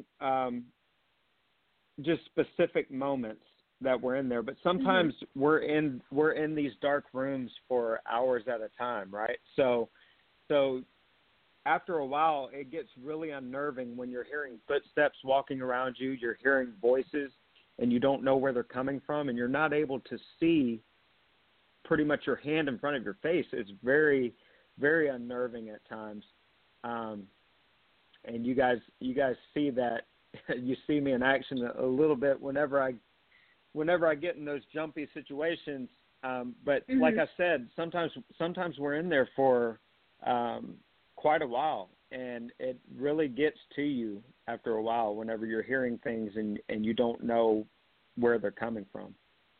just specific moments that we're in there, but sometimes we're in these dark rooms for hours at a time, right? So after a while, it gets really unnerving when you're hearing footsteps walking around you, you're hearing voices, and you don't know where they're coming from, and you're not able to see pretty much your hand in front of your face. It's very, very unnerving at times. And you guys see that. You see me in action a little bit whenever I get in those jumpy situations, but like I said, sometimes we're in there for quite a while, and it really gets to you after a while whenever you're hearing things and you don't know where they're coming from.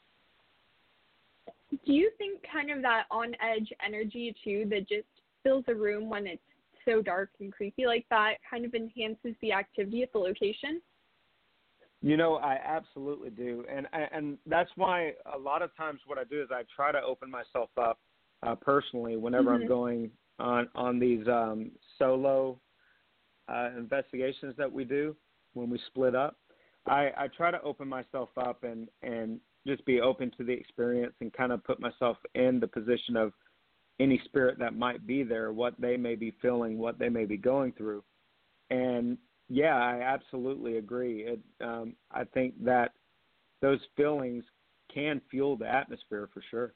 Do you think kind of that on-edge energy, too, that just fills a room when it's so dark and creepy like that kind of enhances the activity at the location? You know, I absolutely do, and that's why a lot of times what I do is I try to open myself up personally whenever I'm going on these solo investigations that we do when we split up. I try to open myself up and just be open to the experience and kind of put myself in the position of any spirit that might be there, what they may be feeling, what they may be going through. And yeah, I absolutely agree. I think that those feelings can fuel the atmosphere for sure.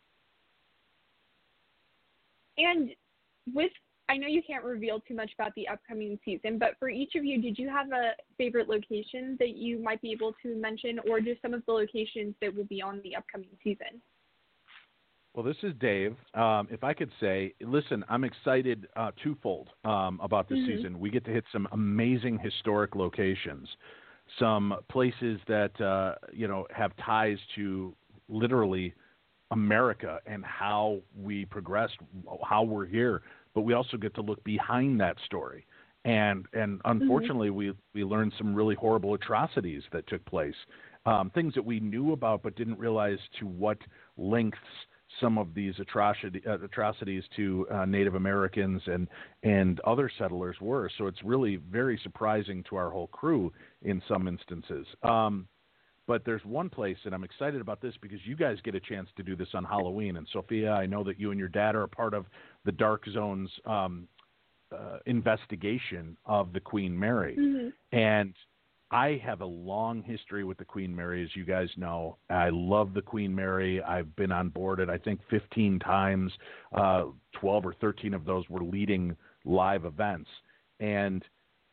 And I know you can't reveal too much about the upcoming season, but for each of you, did you have a favorite location that you might be able to mention, or just some of the locations that will be on the upcoming season? Well, this is Dave. If I could say, listen, I'm excited twofold about this season. We get to hit some amazing historic locations, some places that have ties to literally America and how we progressed, how we're here. But we also get to look behind that story. And unfortunately, we learned some really horrible atrocities that took place, things that we knew about but didn't realize to what lengths some of these atrocities to Native Americans and other settlers were. So it's really very surprising to our whole crew in some instances. But there's one place, and I'm excited about this because you guys get a chance to do this on Halloween. And Sophia, I know that you and your dad are a part of the Dark Zone's investigation of the Queen Mary. And I have a long history with the Queen Mary, as you guys know. I love the Queen Mary. I've been on board it, I think, 15 times. 12 or 13 of those were leading live events. And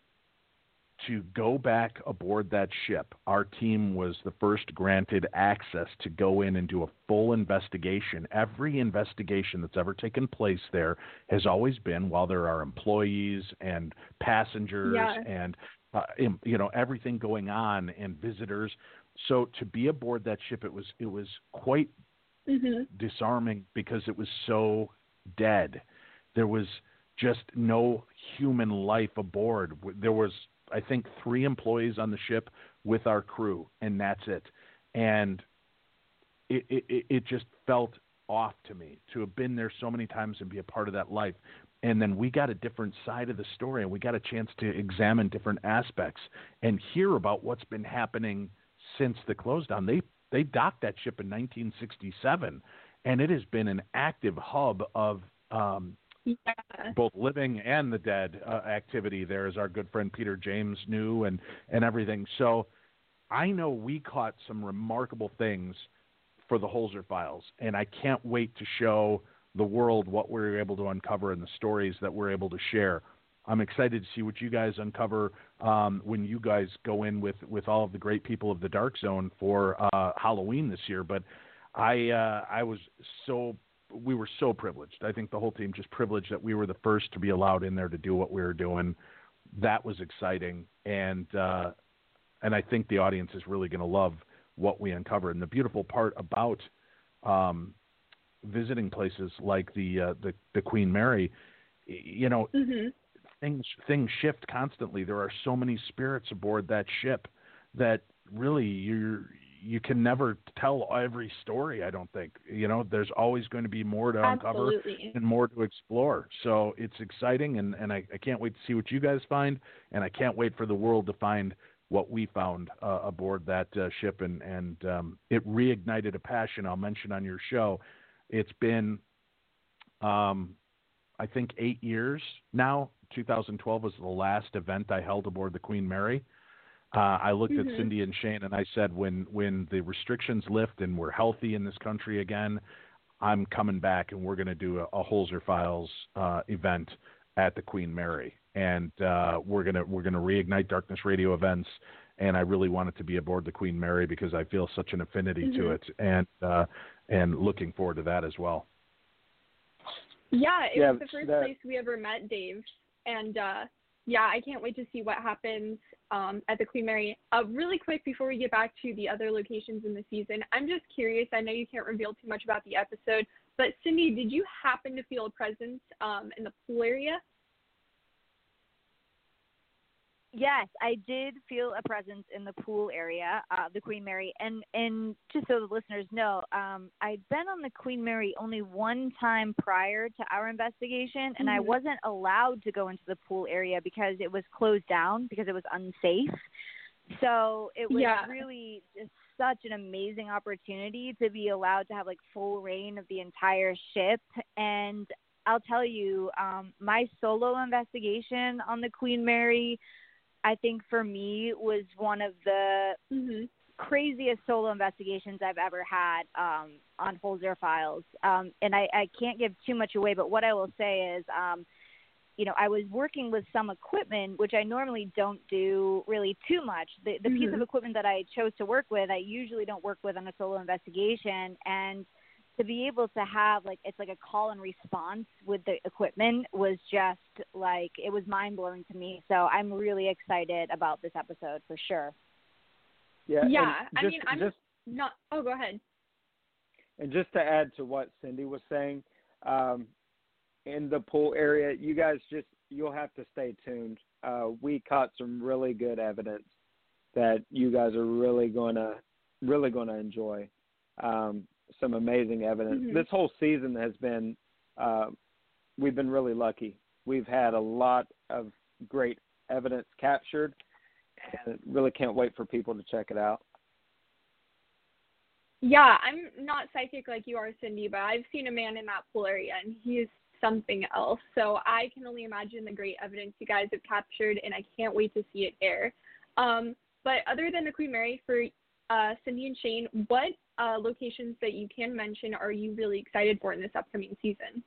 to go back aboard that ship, our team was the first granted access to go in and do a full investigation. Every investigation that's ever taken place there has always been while there are employees and passengers and everything going on and visitors. So to be aboard that ship, it was quite disarming because it was so dead. There was just no human life aboard. There was, I think, 3 employees on the ship with our crew, and that's it. And it just felt off to me to have been there so many times and be a part of that life. And then we got a different side of the story, and we got a chance to examine different aspects and hear about what's been happening since the close down. They docked that ship in 1967, and it has been an active hub of both living and the dead activity there, as our good friend Peter James knew, and everything. So I know we caught some remarkable things for the Holzer Files, and I can't wait to show the world what we're able to uncover and the stories that we're able to share. I'm excited to see what you guys uncover when you guys go in with all of the great people of the Dark Zone for Halloween this year. But we were so privileged. I think the whole team just privileged that we were the first to be allowed in there to do what we were doing. That was exciting, and I think the audience is really going to love what we uncover. And the beautiful part about visiting places like the Queen Mary, things shift constantly. There are so many spirits aboard that ship that really you can never tell every story, I don't think. There's always going to be more to uncover and more to explore. So it's exciting, and I can't wait to see what you guys find, and I can't wait for the world to find what we found aboard that ship. And it reignited a passion I'll mention on your show. It's been, I think, 8 years now. 2012 was the last event I held aboard the Queen Mary. I looked at Cindy and Shane, and I said, when the restrictions lift and we're healthy in this country again, I'm coming back, and we're going to do a Holzer Files event at the Queen Mary, and we're gonna reignite Darkness Radio events. And I really want it to be aboard the Queen Mary because I feel such an affinity to it, and looking forward to that as well. Yeah, it was the first place we ever met Dave, and I can't wait to see what happens at the Queen Mary. Really quick before we get back to the other locations in the season, I'm just curious. I know you can't reveal too much about the episode, but Cindy, did you happen to feel a presence in the pool area? Yes, I did feel a presence in the pool area, the Queen Mary. And just so the listeners know, I'd been on the Queen Mary only one time prior to our investigation, and I wasn't allowed to go into the pool area because it was closed down because it was unsafe. So it was really just such an amazing opportunity to be allowed to have full reign of the entire ship. And I'll tell you, my solo investigation on the Queen Mary I think for me was one of the craziest solo investigations I've ever had on Holzer Files. And I can't give too much away, but what I will say is, I was working with some equipment, which I normally don't do really too much. The piece of equipment that I chose to work with, I usually don't work with on a solo investigation. And to be able to have, it's like a call and response with the equipment was just, it was mind-blowing to me. So I'm really excited about this episode for sure. Yeah. Oh, go ahead. And just to add to what Cindy was saying, in the pool area, you guys you'll have to stay tuned. We caught some really good evidence that you guys are really gonna enjoy. Some amazing evidence. This whole season has been, we've been really lucky. We've had a lot of great evidence captured, and really can't wait for people to check it out. Yeah, I'm not psychic like you are, Cindy, but I've seen a man in that pool area, and he is something else. So I can only imagine the great evidence you guys have captured, and I can't wait to see it air. But other than the Queen Mary, for Cindy and Shane, what locations that you can mention are you really excited for in this upcoming season?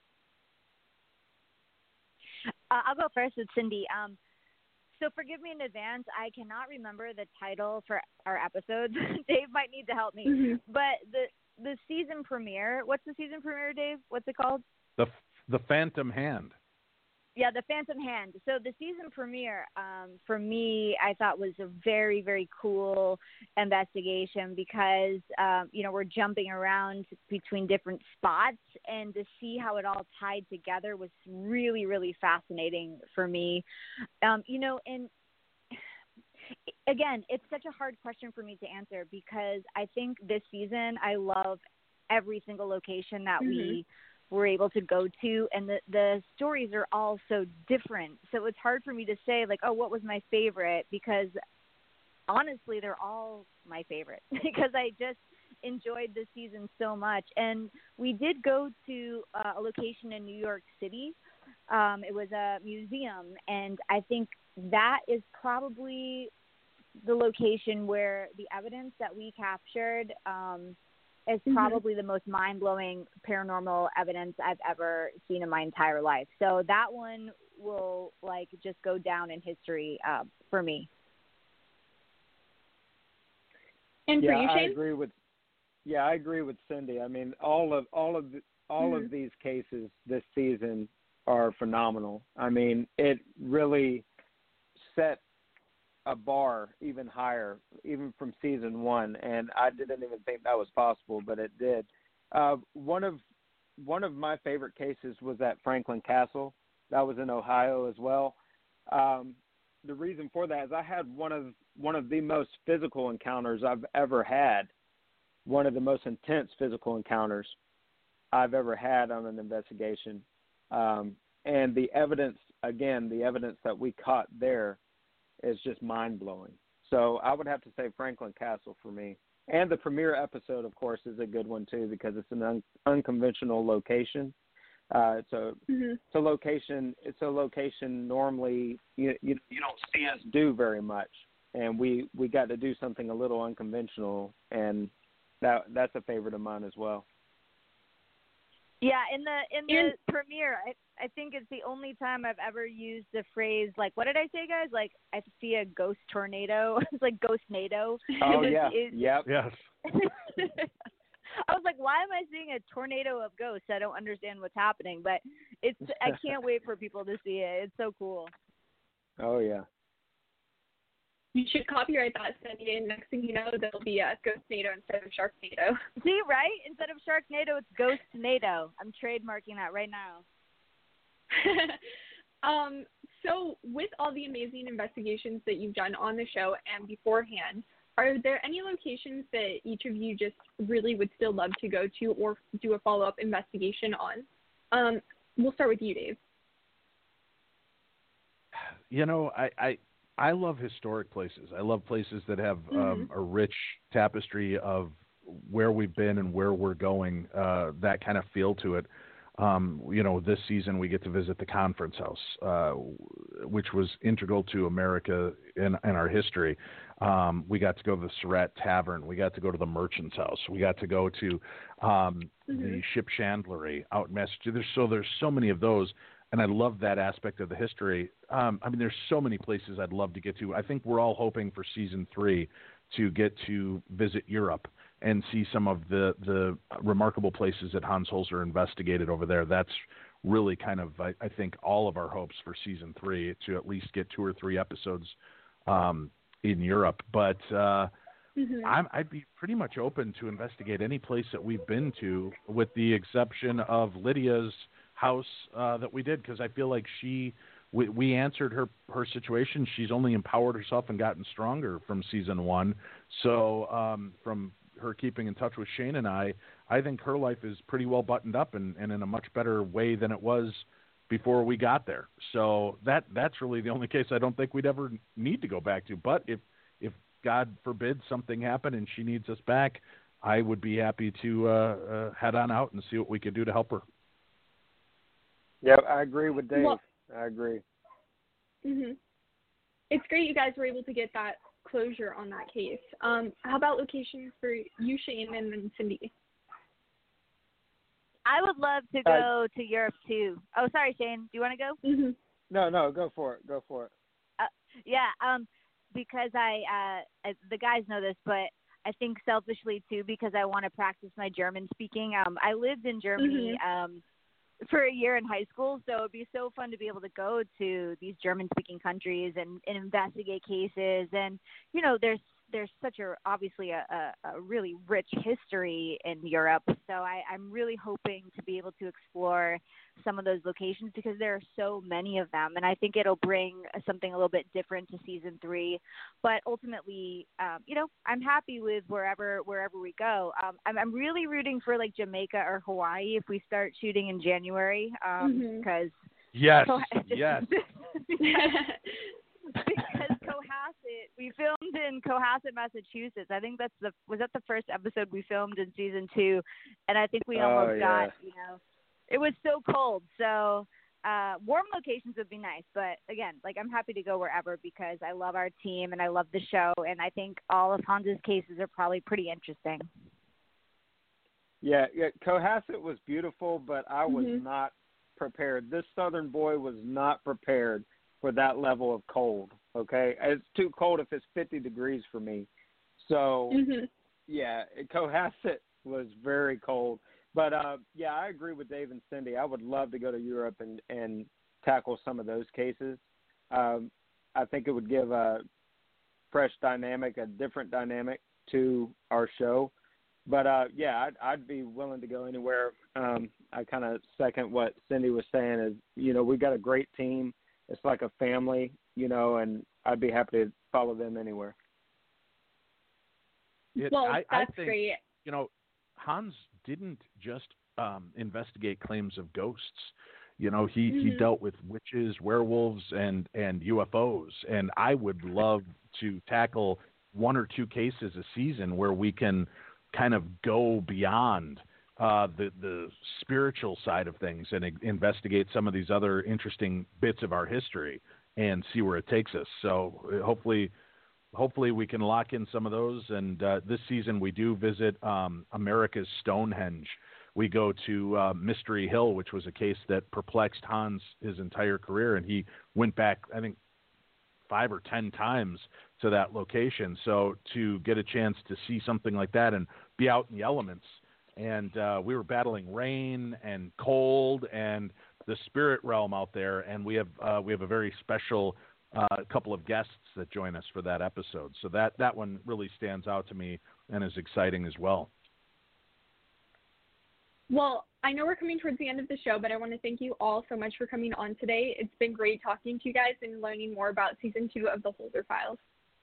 I'll go first with Cindy. So forgive me in advance. I cannot remember the title for our episodes. Dave might need to help me. But the season premiere, what's the season premiere, Dave? What's it called? The Phantom Hand. Yeah, The Phantom Hand. So the season premiere, for me, I thought was a very, very cool investigation because, we're jumping around between different spots, and to see how it all tied together was really, really fascinating for me. And again, it's such a hard question for me to answer because I think this season I love every single location that we were able to go to, and the stories are all so different. So it's hard for me to say what was my favorite, because honestly, they're all my favorite because I just enjoyed this season so much. And we did go to a location in New York City. It was a museum, and I think that is probably the location where the evidence that we captured is probably the most mind-blowing paranormal evidence I've ever seen in my entire life. So that one will just go down in history for me. And for you, Shane? I agree with Cindy. I mean, all of these cases this season are phenomenal. I mean, it really set a bar even higher, even from season one, and I didn't even think that was possible, but it did. One of my favorite cases was at Franklin Castle. That was in Ohio as well. The reason for that is I had one of the most physical encounters I've ever had, one of the most intense physical encounters I've ever had on an investigation. And the evidence that we caught there is just mind-blowing. So I would have to say Franklin Castle for me. And the premiere episode, of course, is a good one too because it's an unconventional location. It's a location normally you don't see us do very much, and we got to do something a little unconventional, and that's a favorite of mine as well. Yeah, in the premiere, I think it's the only time I've ever used the phrase, what did I say, guys? I see a ghost tornado. It's like ghost-nado. Oh, yeah. Yep. Yes. I was like, why am I seeing a tornado of ghosts? I don't understand what's happening, but I can't wait for people to see it. It's so cool. Oh, yeah. You should copyright that, Cindy, and next thing you know, there'll be a Ghost-nado instead of Sharknado. See, right? Instead of Sharknado, it's Ghost-nado. I'm trademarking that right now. So with all the amazing investigations that you've done on the show and beforehand, are there any locations that each of you just really would still love to go to or do a follow-up investigation on? We'll start with you, Dave. I love historic places. I love places that have a rich tapestry of where we've been and where we're going, that kind of feel to it. This season we get to visit the Conference House, which was integral to America in our history. We got to go to the Surratt Tavern. We got to go to the Merchant's House. We got to go to the Ship Chandlery out in Massachusetts. There's so many of those, and I love that aspect of the history. There's so many places I'd love to get to. I think we're all hoping for season 3 to get to visit Europe and see some of the remarkable places that Hans Holzer investigated over there. That's really kind of, I think, all of our hopes for season 3, to at least get 2 or 3 episodes in Europe. But I'd be pretty much open to investigate any place that we've been to, with the exception of Lydia's house that we did, because I feel like we answered her situation. She's only empowered herself and gotten stronger from season 1. So from her keeping in touch with Shane and I think her life is pretty well buttoned up and in a much better way than it was before we got there. So that's really the only case I don't think we'd ever need to go back to. But if God forbid something happened and she needs us back, I would be happy to head on out and see what we could do to help her. Yeah, I agree with Dave. I agree. It's great you guys were able to get that closure on that case. How about locations for you, Shane, and then Cindy? I would love to go to Europe too. Oh, sorry, Shane. Do you want to go? No, go for it. Because I the guys know this, but I think selfishly too, because I want to practice my German speaking. I lived in Germany for a year in high school, so it'd be so fun to be able to go to these German-speaking countries and investigate cases. And there's such obviously a really rich history in Europe. So I'm really hoping to be able to explore some of those locations, because there are so many of them, and I think it'll bring something a little bit different to season 3. But ultimately, I'm happy with wherever we go. I'm really rooting for like Jamaica or Hawaii if we start shooting in January, because yes. Because Cohasset, we filmed in Cohasset, Massachusetts. I think was that the first episode we filmed in season 2, and I think we almost got, it was so cold. So warm locations would be nice, but again, like, I'm happy to go wherever because I love our team and I love the show, and I think all of Hans's cases are probably pretty interesting. Yeah, Cohasset was beautiful, but I was not prepared. This Southern boy was not prepared for that level of cold, okay? It's too cold if it's 50 degrees for me. So, yeah, Cohasset was very cold. But, yeah, I agree with Dave and Cindy. I would love to go to Europe and tackle some of those cases. I think it would give a fresh dynamic, a different dynamic to our show. But, yeah, I'd be willing to go anywhere. I kind of second what Cindy was saying is, we've got a great team. It's like a family, and I'd be happy to follow them anywhere. That's I think, great. Hans didn't just investigate claims of ghosts. He dealt with witches, werewolves, and UFOs. And I would love to tackle 1 or 2 cases a season where we can kind of go beyond the spiritual side of things and investigate some of these other interesting bits of our history and see where it takes us. So hopefully we can lock in some of those. And this season we do visit America's Stonehenge. We go to Mystery Hill, which was a case that perplexed Hans his entire career, and he went back, I think, 5 or 10 times to that location. So to get a chance to see something like that and be out in the elements, and we were battling rain and cold and the spirit realm out there, and we have a very special couple of guests that join us for that episode. So that one really stands out to me and is exciting as well. Well, I know we're coming towards the end of the show, but I want to thank you all so much for coming on today. It's been great talking to you guys and learning more about season 2 of the Holzer Files.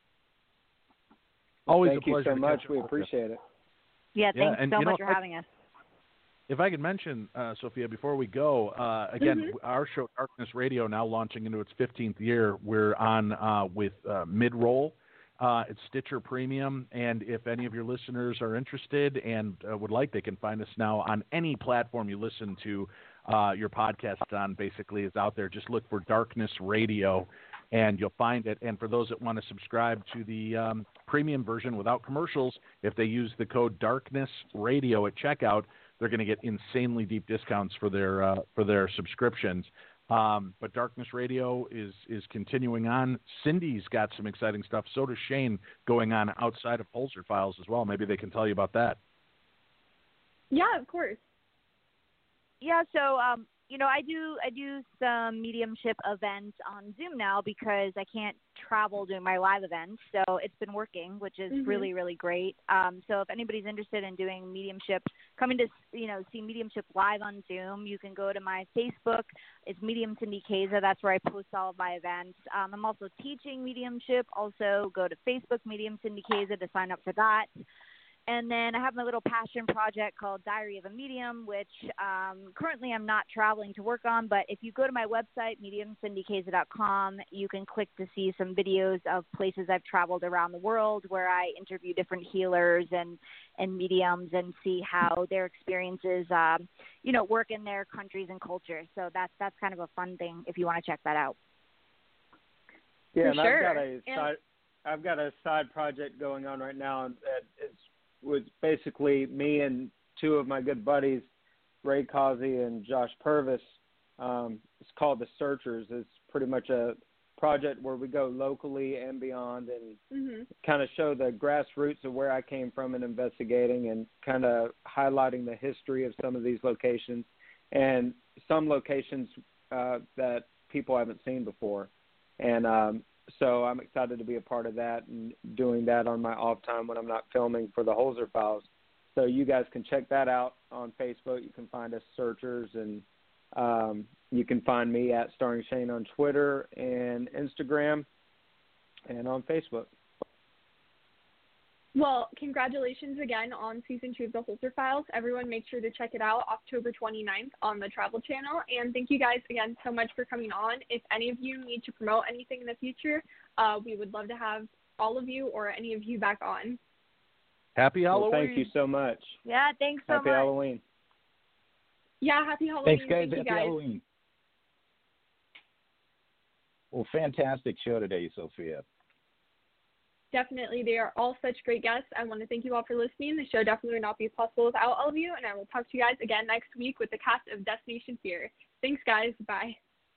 Always Thank a pleasure. Thank you so much. We appreciate it. Yeah, thanks so much for having us. If I could mention, Sophia, before we go, again, our show, Darkness Radio, now launching into its 15th year. We're on with Mid-Roll. It's Stitcher Premium, and if any of your listeners are interested and would like, they can find us now on any platform you listen to your podcast on basically is out there. Just look for Darkness Radio, and you'll find it. And for those that want to subscribe to the premium version without commercials, if they use the code Darkness Radio at checkout, they're going to get insanely deep discounts for their subscriptions. But Darkness Radio is continuing on. Cindy's got some exciting stuff. So does Shane going on outside of Holzer Files as well. Maybe they can tell you about that. Yeah, of course. Yeah, so I do some mediumship events on Zoom now because I can't travel doing my live events. So it's been working, which is really, really great. So if anybody's interested in doing mediumship, coming to see mediumship live on Zoom, you can go to my Facebook. It's Medium Cindy Kaza. That's where I post all of my events. I'm also teaching mediumship. Also go to Facebook Medium Cindy Kaza to sign up for that. And then I have my little passion project called Diary of a Medium, which currently I'm not traveling to work on. But if you go to my website, mediumcindykaza.com, you can click to see some videos of places I've traveled around the world where I interview different healers and mediums and see how their experiences, work in their countries and cultures. So that's kind of a fun thing if you want to check that out. Yeah, and I've got a side project going on right now that was basically me and two of my good buddies, Ray Causey and Josh Purvis. It's called The Searchers. It's pretty much a project where we go locally and beyond and kind of show the grassroots of where I came from in investigating and kind of highlighting the history of some of these locations and some locations that people haven't seen before. And so I'm excited to be a part of that and doing that on my off time when I'm not filming for the Holzer Files. So you guys can check that out on Facebook. You can find us Searchers, and you can find me at Starring Shane on Twitter and Instagram and on Facebook. Well, congratulations again on Season 2 of the Holzer Files. Everyone make sure to check it out October 29th on the Travel Channel. And thank you guys again so much for coming on. If any of you need to promote anything in the future, we would love to have all of you or any of you back on. Happy Halloween. Well, thank you so much. Yeah, thanks so much. Happy Halloween. Yeah, happy Halloween. Thanks, guys. Thank Happy you guys. Halloween. Well, fantastic show today, Sophia. Definitely. They are all such great guests. I want to thank you all for listening. The show definitely would not be possible without all of you, and I will talk to you guys again next week with the cast of Destination Fear. Thanks, guys. Bye.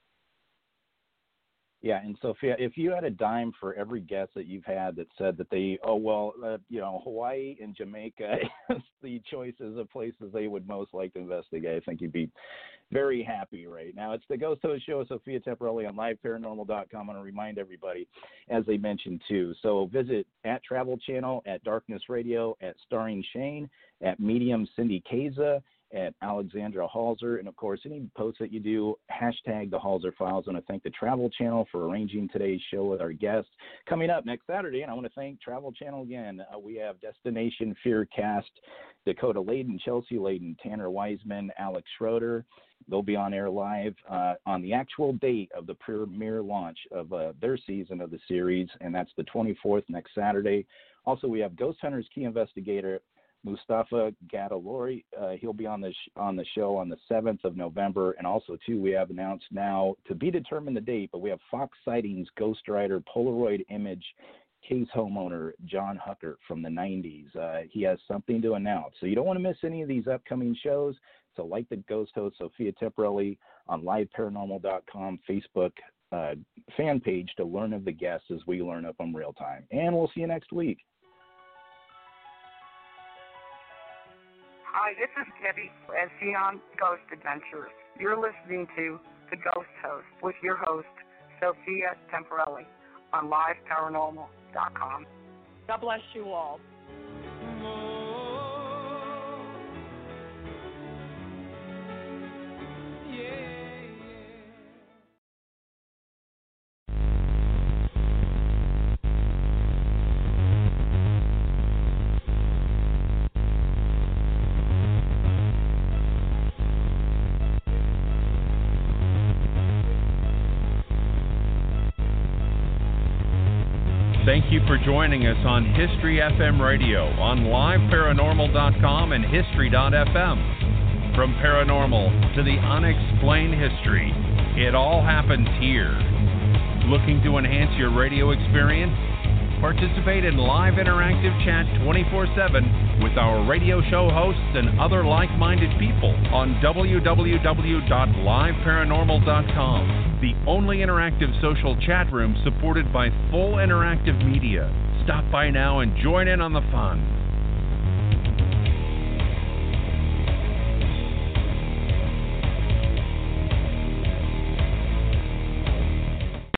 Yeah, and Sophia, if you had a dime for every guest that you've had that said that they, Hawaii and Jamaica is the choices of places they would most like to investigate, I think you'd be very happy right now. It's the Ghost Host Show with Sophia Temporelli on liveparanormal.com. I want to remind everybody, as they mentioned too, so visit at Travel Channel, at Darkness Radio, at Starring Shane, at Medium Cindy Kaza, at Alexandra Holzer, and of course any posts that you do, hashtag the Holzer Files. I want to thank the Travel Channel for arranging today's show with our guests. Coming up next Saturday, and I want to thank Travel Channel again, we have Destination Fear cast, Dakota Layden, Chelsea Layden, Tanner Wiseman, Alex Schroeder. They'll be on air live on the actual date of the premiere launch of their season of the series, and that's the 24th, next Saturday. Also, we have Ghost Hunters Key Investigator Mustafa Gadalori. He'll be on the show on the 7th of November. And also, too, we have announced now, to be determined the date, but we have Fox Sightings Ghost Rider Polaroid image case homeowner John Hucker from the 90s. He has something to announce. So you don't want to miss any of these upcoming shows. So like the Ghost Host Sophia Temporelli on liveparanormal.com Facebook fan page to learn of the guests as we learn of them real time. And we'll see you next week. Hi, this is Debbie at Xenon Ghost Adventures. You're listening to The Ghost Host with your host, Sophia Temporelli, on liveparanormal.com. God bless you all. Thank you for joining us on History FM Radio on liveparanormal.com and history.fm. From paranormal to the unexplained history, it all happens here. Looking to enhance your radio experience? Participate in live interactive chat 24/7 with our radio show hosts and other like-minded people on www.liveparanormal.com, the only interactive social chat room supported by full interactive media. Stop by now and join in on the fun.